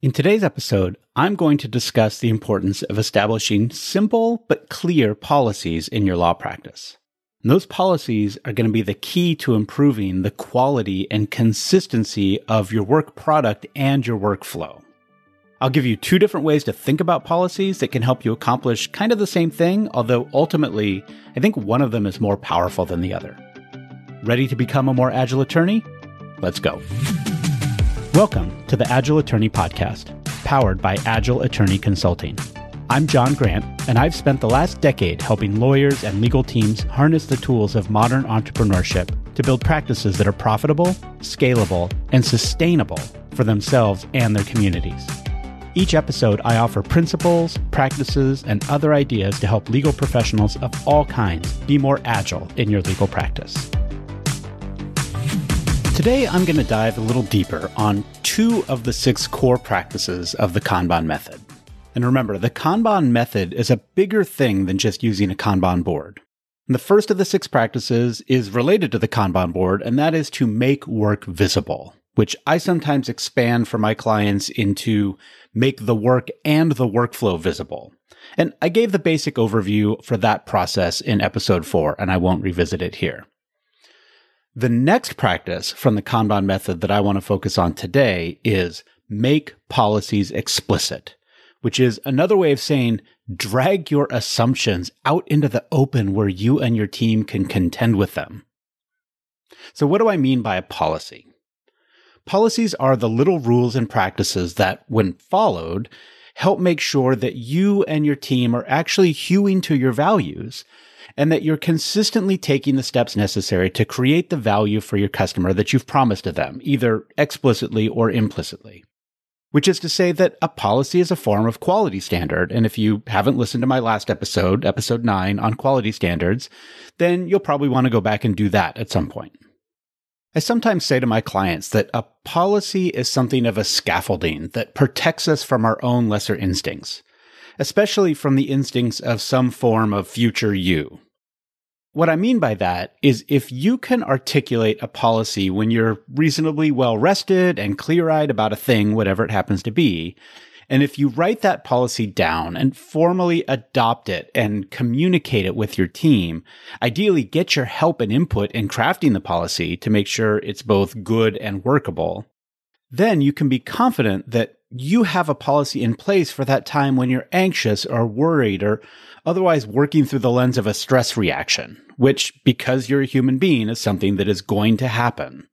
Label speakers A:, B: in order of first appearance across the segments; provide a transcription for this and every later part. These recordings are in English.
A: In today's episode, I'm going to discuss the importance of establishing simple but clear policies in your law practice. And those policies are going to be the key to improving the quality and consistency of your work product and your workflow. I'll give you two different ways to think about policies that can help you accomplish kind of the same thing, although ultimately, I think one of them is more powerful than the other. Ready to become a more agile attorney? Let's go. Welcome to the Agile Attorney Podcast, powered by Agile Attorney Consulting. I'm John Grant, and I've spent the last decade helping lawyers and legal teams harness the tools of modern entrepreneurship to build practices that are profitable, scalable, and sustainable for themselves and their communities. Each episode, I offer principles, practices, and other ideas to help legal professionals of all kinds be more agile in your legal practice. Today, I'm going to dive a little deeper on two of the 6 core practices of the Kanban method. And remember, the Kanban method is a bigger thing than just using a Kanban board. And the first of the 6 practices is related to the Kanban board, and that is to make work visible, which I sometimes expand for my clients into make the work and the workflow visible. And I gave the basic overview for that process in episode 4, and I won't revisit it here. The next practice from the Kanban method that I want to focus on today is make policies explicit, which is another way of saying drag your assumptions out into the open where you and your team can contend with them. So what do I mean by a policy? Policies are the little rules and practices that, when followed, help make sure that you and your team are actually hewing to your values and that you're consistently taking the steps necessary to create the value for your customer that you've promised to them, either explicitly or implicitly. Which is to say that a policy is a form of quality standard. And if you haven't listened to my last episode, episode 9 on quality standards, then you'll probably want to go back and do that at some point. I sometimes say to my clients that a policy is something of a scaffolding that protects us from our own lesser instincts, especially from the instincts of some form of future you. What I mean by that is if you can articulate a policy when you're reasonably well rested and clear-eyed about a thing, whatever it happens to be, and if you write that policy down and formally adopt it and communicate it with your team, ideally get your help and input in crafting the policy to make sure it's both good and workable, then you can be confident that you have a policy in place for that time when you're anxious or worried or otherwise working through the lens of a stress reaction, which, because you're a human being, is something that is going to happen.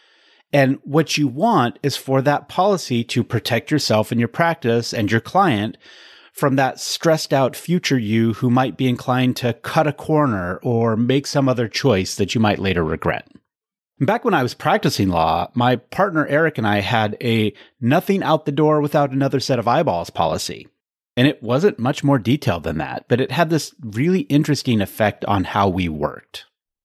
A: And what you want is for that policy to protect yourself and your practice and your client from that stressed out future you who might be inclined to cut a corner or make some other choice that you might later regret. Back when I was practicing law, my partner Eric and I had a nothing out the door without another set of eyeballs policy. And it wasn't much more detailed than that, but it had this really interesting effect on how we worked.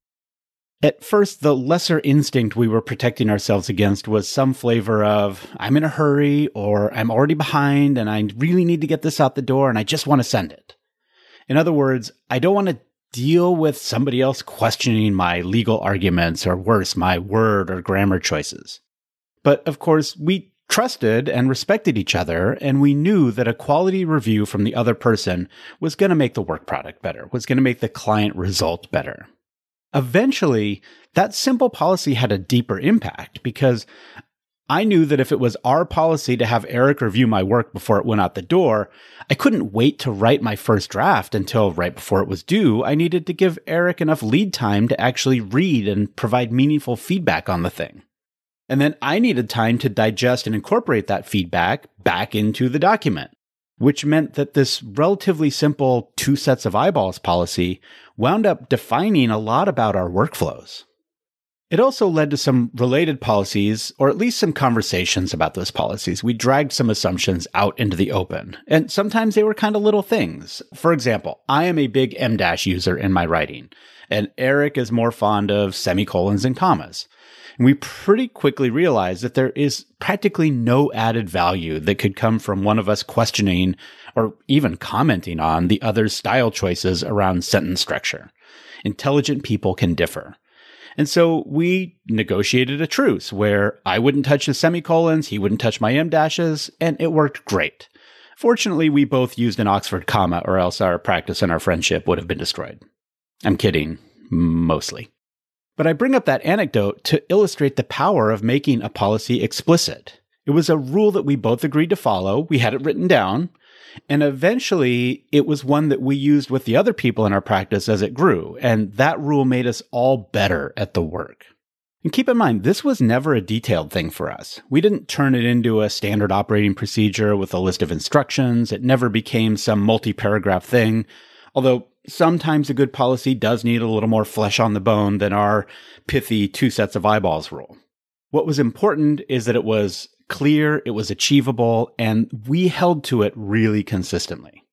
A: At first, the lesser instinct we were protecting ourselves against was some flavor of, I'm in a hurry, or I'm already behind, and I really need to get this out the door, and I just want to send it. In other words, I don't want to deal with somebody else questioning my legal arguments, or worse, my word or grammar choices. But of course, we trusted and respected each other, and we knew that a quality review from the other person was going to make the work product better, was going to make the client result better. Eventually, that simple policy had a deeper impact because I knew that if it was our policy to have Eric review my work before it went out the door, I couldn't wait to write my first draft until right before it was due. I needed to give Eric enough lead time to actually read and provide meaningful feedback on the thing. And then I needed time to digest and incorporate that feedback back into the document, which meant that this relatively simple 2 sets of eyeballs policy wound up defining a lot about our workflows. It also led to some related policies, or at least some conversations about those policies. We dragged some assumptions out into the open, and sometimes they were kind of little things. For example, I am a big em dash user in my writing, and Eric is more fond of semicolons and commas. And we pretty quickly realized that there is practically no added value that could come from one of us questioning or even commenting on the other's style choices around sentence structure. Intelligent people can differ. And so we negotiated a truce where I wouldn't touch the semicolons, he wouldn't touch my em dashes, and it worked great. Fortunately, we both used an Oxford comma, or else our practice and our friendship would have been destroyed. I'm kidding, mostly. But I bring up that anecdote to illustrate the power of making a policy explicit. It was a rule that we both agreed to follow. We had it written down. And eventually, it was one that we used with the other people in our practice as it grew. And that rule made us all better at the work. And keep in mind, this was never a detailed thing for us. We didn't turn it into a standard operating procedure with a list of instructions. It never became some multi-paragraph thing. Although sometimes a good policy does need a little more flesh on the bone than our pithy 2 sets of eyeballs rule. What was important is that it was clear, it was achievable, and we held to it really consistently.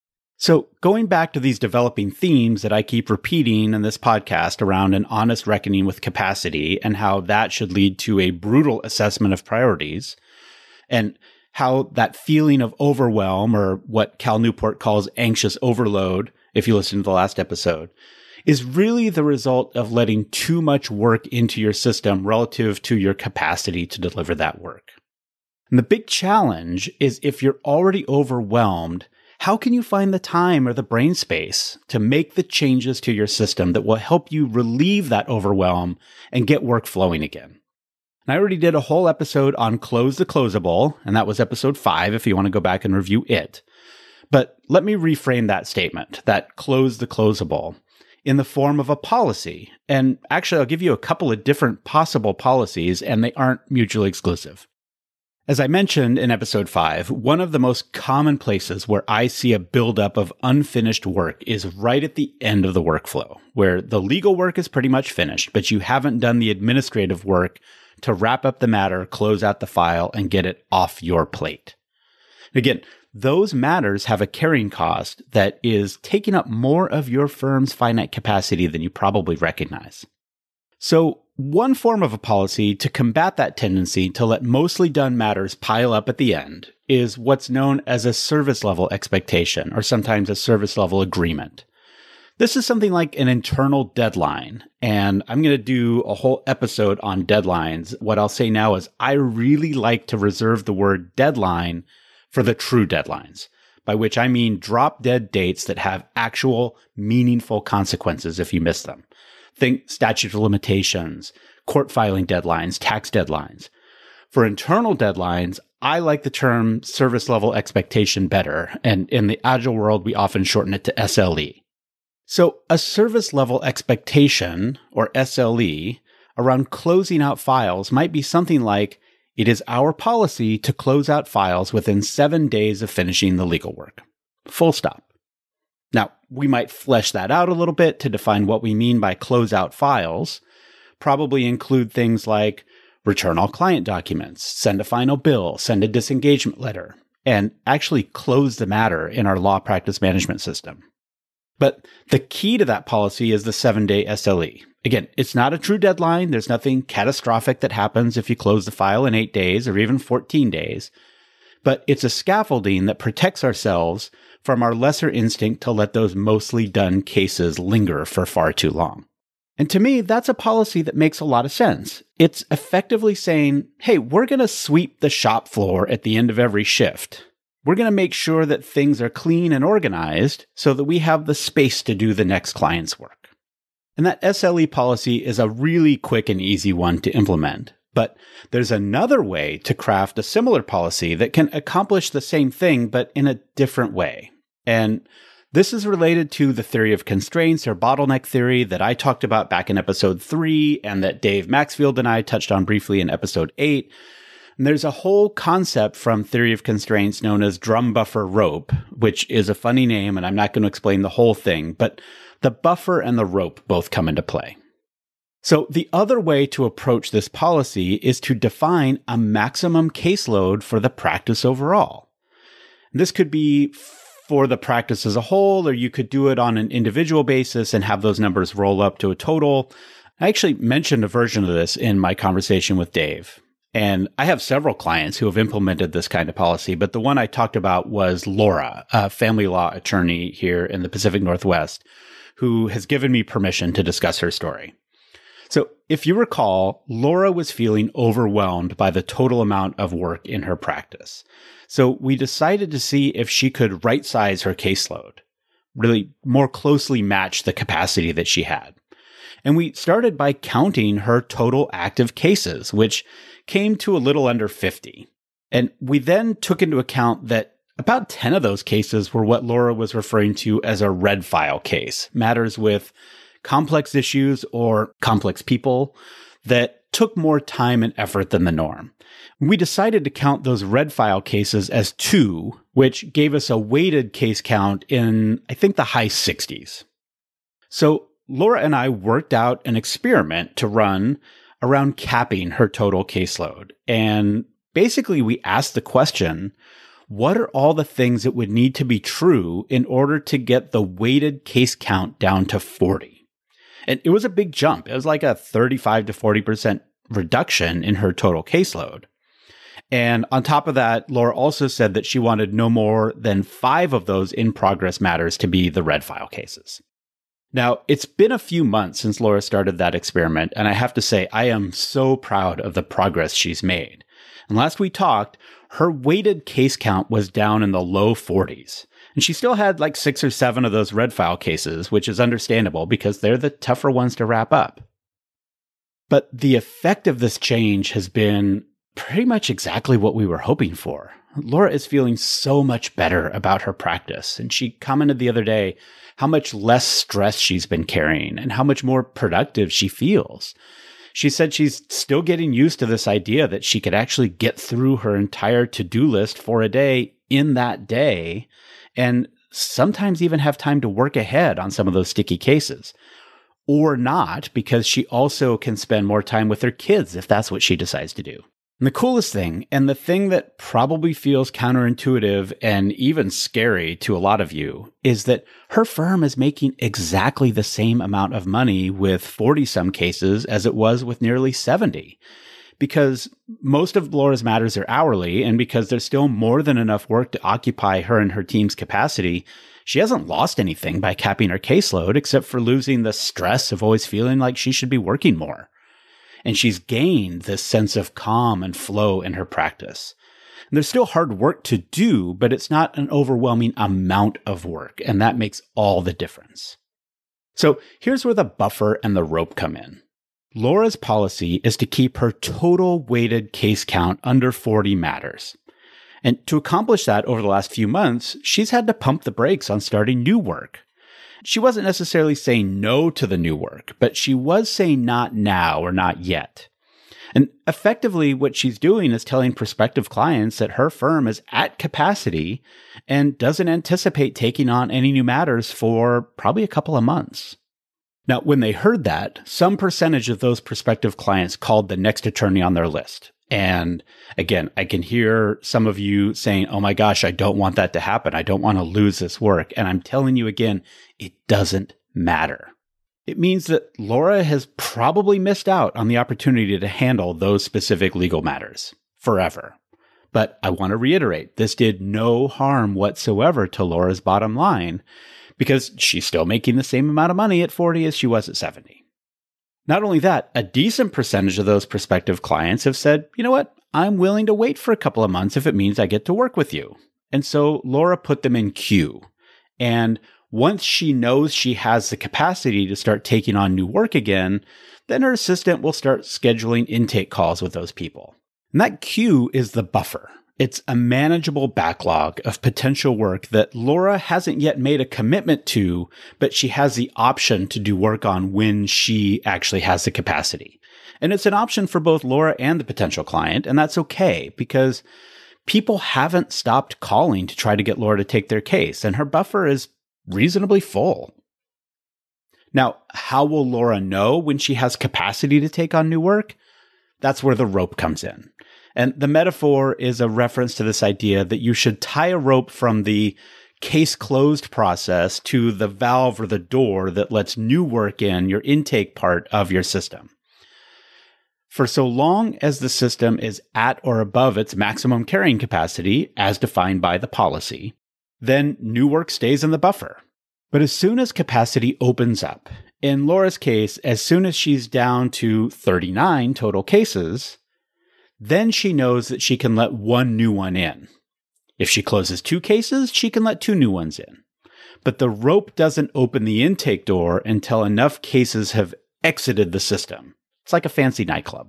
A: So going back to these developing themes that I keep repeating in this podcast around an honest reckoning with capacity and how that should lead to a brutal assessment of priorities, and how that feeling of overwhelm, or what Cal Newport calls anxious overload, if you listen to the last episode, is really the result of letting too much work into your system relative to your capacity to deliver that work. And the big challenge is if you're already overwhelmed, how can you find the time or the brain space to make the changes to your system that will help you relieve that overwhelm and get work flowing again? And I already did a whole episode on Close the Closable, and that was episode 5 if you want to go back and review it. But let me reframe that statement, that close the closable, in the form of a policy. And actually, I'll give you a couple of different possible policies, and they aren't mutually exclusive. As I mentioned in episode 5, one of the most common places where I see a buildup of unfinished work is right at the end of the workflow, where the legal work is pretty much finished, but you haven't done the administrative work to wrap up the matter, close out the file, and get it off your plate. Again, those matters have a carrying cost that is taking up more of your firm's finite capacity than you probably recognize. So, one form of a policy to combat that tendency to let mostly done matters pile up at the end is what's known as a service level expectation, or sometimes a service level agreement. This is something like an internal deadline, and I'm going to do a whole episode on deadlines. What I'll say now is I really like to reserve the word deadline for the true deadlines, by which I mean drop dead dates that have actual meaningful consequences if you miss them. Think statute of limitations, court filing deadlines, tax deadlines. For internal deadlines, I like the term service level expectation better, and in the Agile world, we often shorten it to SLE. So a service level expectation, or SLE, around closing out files might be something like, it is our policy to close out files within 7 days of finishing the legal work. Full stop. Now, we might flesh that out a little bit to define what we mean by close out files, probably include things like return all client documents, send a final bill, send a disengagement letter, and actually close the matter in our law practice management system. But the key to that policy is the 7-day SLE. Again, it's not a true deadline. There's nothing catastrophic that happens if you close the file in 8 days or even 14 days. But it's a scaffolding that protects ourselves from our lesser instinct to let those mostly done cases linger for far too long. And to me, that's a policy that makes a lot of sense. It's effectively saying, hey, we're going to sweep the shop floor at the end of every shift. We're going to make sure that things are clean and organized so that we have the space to do the next client's work. And that SLE policy is a really quick and easy one to implement. But there's another way to craft a similar policy that can accomplish the same thing, but in a different way. And this is related to the theory of constraints, or bottleneck theory, that I talked about back in episode 3 and that Dave Maxfield and I touched on briefly in episode 8. And there's a whole concept from theory of constraints known as drum buffer rope, which is a funny name, and I'm not going to explain the whole thing, but the buffer and the rope both come into play. So the other way to approach this policy is to define a maximum caseload for the practice overall. This could be for the practice as a whole, or you could do it on an individual basis and have those numbers roll up to a total. I actually mentioned a version of this in my conversation with Dave. And I have several clients who have implemented this kind of policy, but the one I talked about was Laura, a family law attorney here in the Pacific Northwest, who has given me permission to discuss her story. So if you recall, Laura was feeling overwhelmed by the total amount of work in her practice. So we decided to see if she could right-size her caseload, really more closely match the capacity that she had. And we started by counting her total active cases, which came to a little under 50. And we then took into account that about 10 of those cases were what Laura was referring to as a red file case, matters with complex issues or complex people that took more time and effort than the norm. We decided to count those red file cases as 2, which gave us a weighted case count in, I think, the high 60s. So Laura and I worked out an experiment to run around capping her total caseload. And basically, we asked the question, what are all the things that would need to be true in order to get the weighted case count down to 40? And it was a big jump. It was like a 35 to 40% reduction in her total caseload. And on top of that, Laura also said that she wanted no more than 5 of those in-progress matters to be the red file cases. Now, it's been a few months since Laura started that experiment, and I have to say, I am so proud of the progress she's made. And last we talked, her weighted case count was down in the low 40s. And she still had like 6 or 7 of those red file cases, which is understandable because they're the tougher ones to wrap up. But the effect of this change has been pretty much exactly what we were hoping for. Laura is feeling so much better about her practice. And she commented the other day how much less stress she's been carrying and how much more productive she feels. She said she's still getting used to this idea that she could actually get through her entire to-do list for a day in that day, and sometimes even have time to work ahead on some of those sticky cases. Or not, because she also can spend more time with her kids if that's what she decides to do. And the coolest thing, and the thing that probably feels counterintuitive and even scary to a lot of you, is that her firm is making exactly the same amount of money with 40-some cases as it was with nearly 70. Because most of Laura's matters are hourly, and because there's still more than enough work to occupy her and her team's capacity, she hasn't lost anything by capping her caseload except for losing the stress of always feeling like she should be working more. And she's gained this sense of calm and flow in her practice. And there's still hard work to do, but it's not an overwhelming amount of work, and that makes all the difference. So here's where the buffer and the rope come in. Laura's policy is to keep her total weighted case count under 40 matters. And to accomplish that over the last few months, she's had to pump the brakes on starting new work. She wasn't necessarily saying no to the new work, but she was saying not now or not yet. And effectively, what she's doing is telling prospective clients that her firm is at capacity and doesn't anticipate taking on any new matters for probably a couple of months. Now, when they heard that, some percentage of those prospective clients called the next attorney on their list. And again, I can hear some of you saying, oh my gosh, I don't want that to happen. I don't want to lose this work. And I'm telling you again, it doesn't matter. It means that Laura has probably missed out on the opportunity to handle those specific legal matters forever. But I want to reiterate, this did no harm whatsoever to Laura's bottom line because she's still making the same amount of money at 40 as she was at 70. Not only that, a decent percentage of those prospective clients have said, you know what, I'm willing to wait for a couple of months if it means I get to work with you. And so Laura put them in queue. And once she knows she has the capacity to start taking on new work again, then her assistant will start scheduling intake calls with those people. And that queue is the buffer. It's a manageable backlog of potential work that Laura hasn't yet made a commitment to, but she has the option to do work on when she actually has the capacity. And it's an option for both Laura and the potential client, and that's okay because people haven't stopped calling to try to get Laura to take their case, and her buffer is reasonably full. Now, how will Laura know when she has capacity to take on new work? That's where the rope comes in. And the metaphor is a reference to this idea that you should tie a rope from the case closed process to the valve or the door that lets new work in, your intake part of your system. For so long as the system is at or above its maximum carrying capacity, as defined by the policy, then new work stays in the buffer. But as soon as capacity opens up In Laura's case, as soon as she's down to 39 total cases, then she knows that she can let one new one in. If she closes 2 cases, she can let 2 new ones in. But the rope doesn't open the intake door until enough cases have exited the system. It's like a fancy nightclub.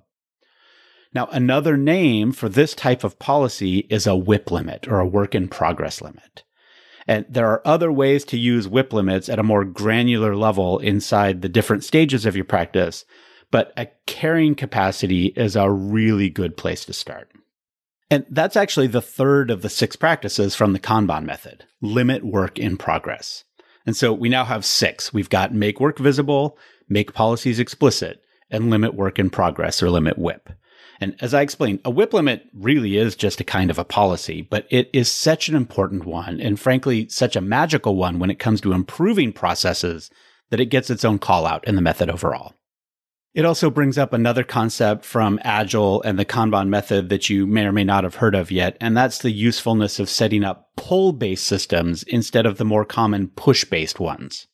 A: Now, another name for this type of policy is a WIP limit, or a work in progress limit. And there are other ways to use WIP limits at a more granular level inside the different stages of your practice, but a carrying capacity is a really good place to start. And that's actually the third of the 6 practices from the Kanban method, limit work in progress. And so we now have 6. We've got make work visible, make policies explicit, and limit work in progress, or limit WIP. And as I explained, a WIP limit really is just a kind of a policy, but it is such an important one, and frankly, such a magical one when it comes to improving processes, that it gets its own call out in the method overall. It also brings up another concept from Agile and the Kanban method that you may or may not have heard of yet, and that's the usefulness of setting up pull-based systems instead of the more common push-based ones.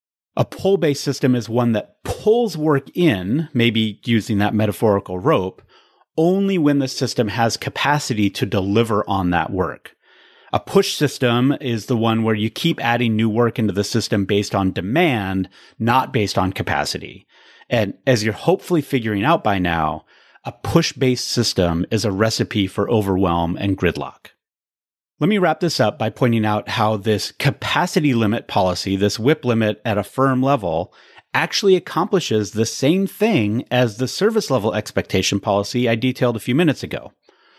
A: A pull-based system is one that pulls work in, maybe using that metaphorical rope, only when the system has capacity to deliver on that work. A push system is the one where you keep adding new work into the system based on demand, not based on capacity. And as you're hopefully figuring out by now, a push-based system is a recipe for overwhelm and gridlock. Let me wrap this up by pointing out how this capacity limit policy, this WIP limit at a firm level, actually accomplishes the same thing as the service level expectation policy I detailed a few minutes ago.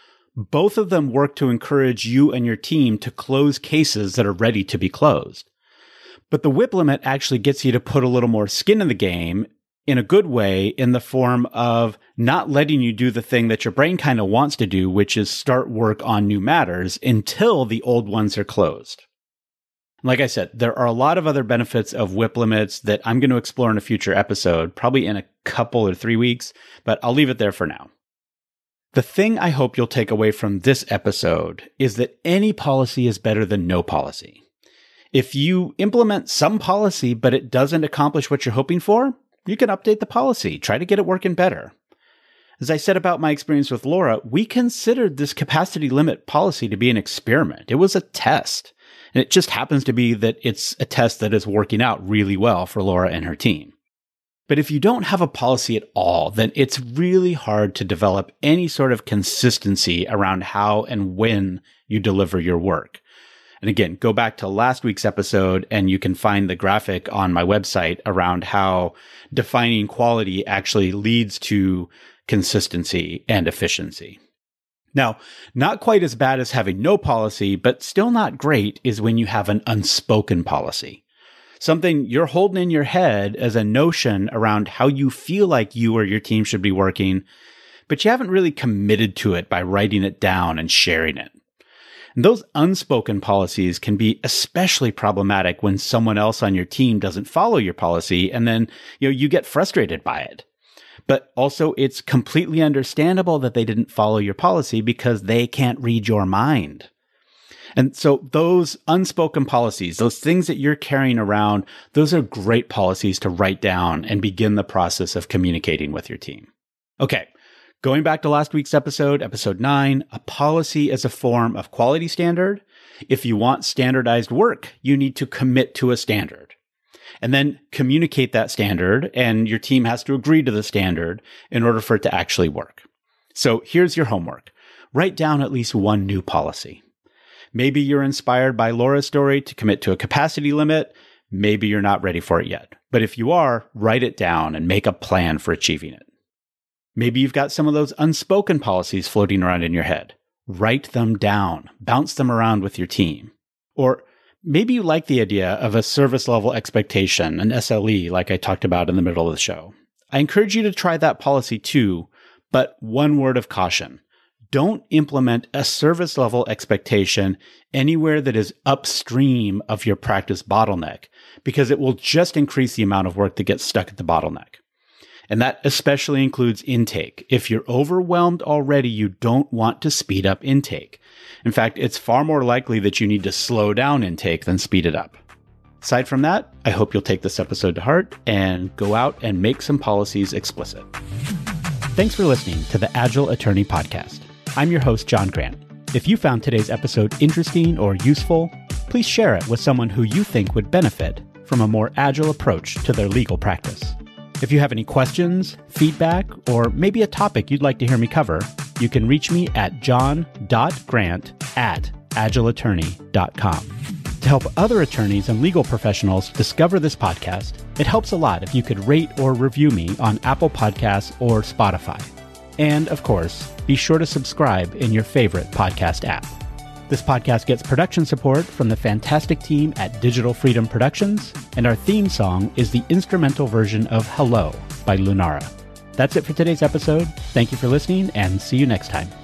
A: Both of them work to encourage you and your team to close cases that are ready to be closed. But the WIP limit actually gets you to put a little more skin in the game in a good way, in the form of not letting you do the thing that your brain kind of wants to do, which is start work on new matters until the old ones are closed. Like I said, there are a lot of other benefits of WIP limits that I'm going to explore in a future episode, probably in a couple or 3 weeks, but I'll leave it there for now. The thing I hope you'll take away from this episode is that any policy is better than no policy. If you implement some policy, but it doesn't accomplish what you're hoping for, you can update the policy, try to get it working better. As I said about my experience with Laura, we considered this capacity limit policy to be an experiment. It was a test. And it just happens to be that it's a test that is working out really well for Laura and her team. But if you don't have a policy at all, then it's really hard to develop any sort of consistency around how and when you deliver your work. And again, go back to last week's episode and you can find the graphic on my website around how defining quality actually leads to consistency and efficiency. Now, not quite as bad as having no policy, but still not great is when you have an unspoken policy. Something you're holding in your head as a notion around how you feel like you or your team should be working, but you haven't really committed to it by writing it down and sharing it. And those unspoken policies can be especially problematic when someone else on your team doesn't follow your policy, and then you get frustrated by it. But also, it's completely understandable that they didn't follow your policy because they can't read your mind. And so those unspoken policies, those things that you're carrying around, those are great policies to write down and begin the process of communicating with your team. Okay, going back to last week's episode, episode 9, a policy is a form of quality standard. If you want standardized work, you need to commit to a standard. And then communicate that standard, and your team has to agree to the standard in order for it to actually work. So here's your homework. Write down at least one new policy. Maybe you're inspired by Laura's story to commit to a capacity limit. Maybe you're not ready for it yet. But if you are, write it down and make a plan for achieving it. Maybe you've got some of those unspoken policies floating around in your head. Write them down. Bounce them around with your team. Or maybe you like the idea of a service level expectation, an SLE, like I talked about in the middle of the show. I encourage you to try that policy too, but one word of caution. Don't implement a service level expectation anywhere that is upstream of your practice bottleneck, because it will just increase the amount of work that gets stuck at the bottleneck. And that especially includes intake. If you're overwhelmed already, you don't want to speed up intake. In fact, it's far more likely that you need to slow down intake than speed it up. Aside from that, I hope you'll take this episode to heart and go out and make some policies explicit. Thanks for listening to the Agile Attorney Podcast. I'm your host, John Grant. If you found today's episode interesting or useful, please share it with someone who you think would benefit from a more agile approach to their legal practice. If you have any questions, feedback, or maybe a topic you'd like to hear me cover, you can reach me at john.grant@agileattorney.com. To help other attorneys and legal professionals discover this podcast, it helps a lot if you could rate or review me on Apple Podcasts or Spotify. And of course, be sure to subscribe in your favorite podcast app. This podcast gets production support from the fantastic team at Digital Freedom Productions, and our theme song is the instrumental version of Hello by Lunara. That's it for today's episode. Thank you for listening, and see you next time.